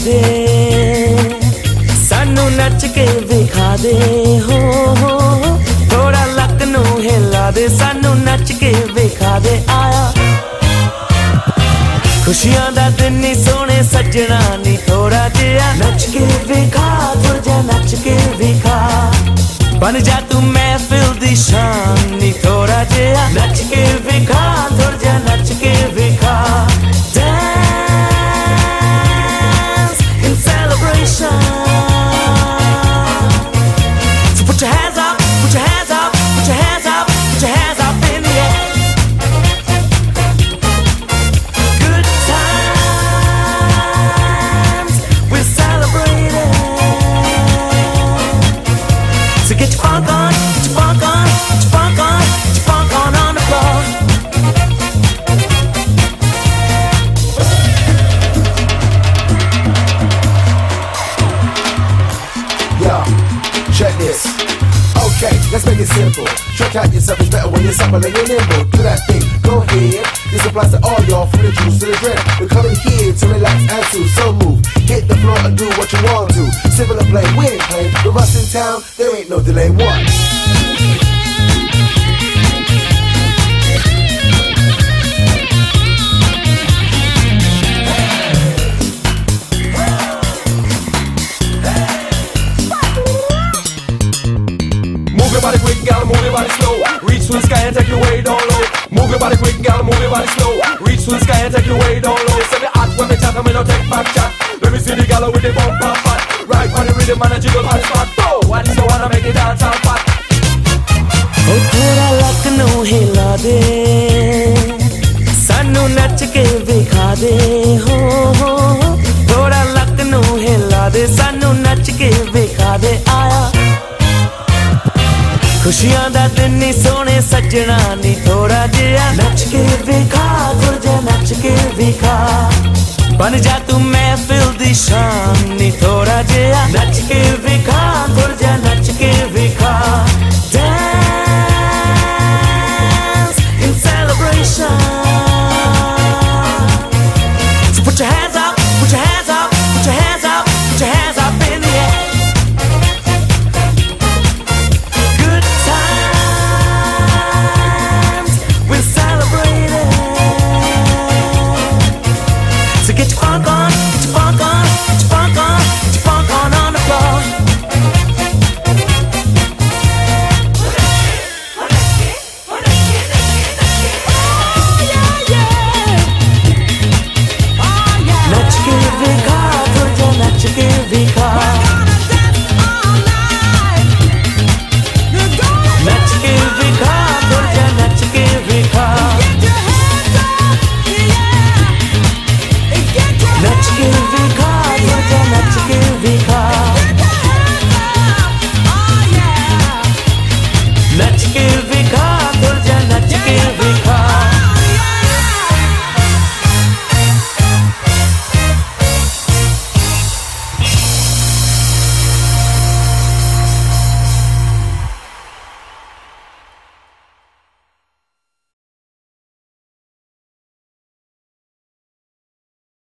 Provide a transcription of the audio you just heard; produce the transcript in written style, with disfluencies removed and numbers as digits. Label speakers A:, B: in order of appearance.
A: दे सानू नच के विखा दे हो थोड़ा लक नू हिला दे सानू नच के विखा दे आया खुशियां दा दिन नी सोने सजना नी थोड़ा जिहा नच के विखा थोड़ा जा नच के विखा बन जा तू महफिल दी शान नी थोड़ा जिहा नच के विखा थोड़ा जा नच के विखा Dance in celebration so put your hands up put your hands up put your hands up put your hands up in the air good times we're celebrating so get your funk on get your funk on get your funk on get your funk on the floor
B: check this. Okay, let's make it simple. Stretch out yourself is better when you're supple and you're nimble. Do that thing, go ahead. This applies to all y'all, from the juice to the drink. We're coming here to relax and to so move. Hit the floor and do what you want to. Simple and plain, we ain't playing. With us in town, there ain't no delay. One.
C: Move your body quick, gal, move your body slow. Reach to the sky and take your way down low. Move your body quick, gal, move your body slow. Reach to the sky and take your way down low. Say me hot when me chat and me no take back chat. Let me see the gal with the bump and fat. Right on the rhythm and the jiggle on the spot. Oh, what is the wanna make it dance and fat?
A: ओ थोड़ा luck नू हिला दे सानू नच के विखा दे हो थोड़ा luck नू हिला दे सानू नच के विखा दे आया खुशियां दा दिन नी सोने सजना नी थोड़ा जिहा नच के विखा थोड़ा जा नच के विखा बन जा तू महफिल दी शान नी थोड़ा जिहा नच के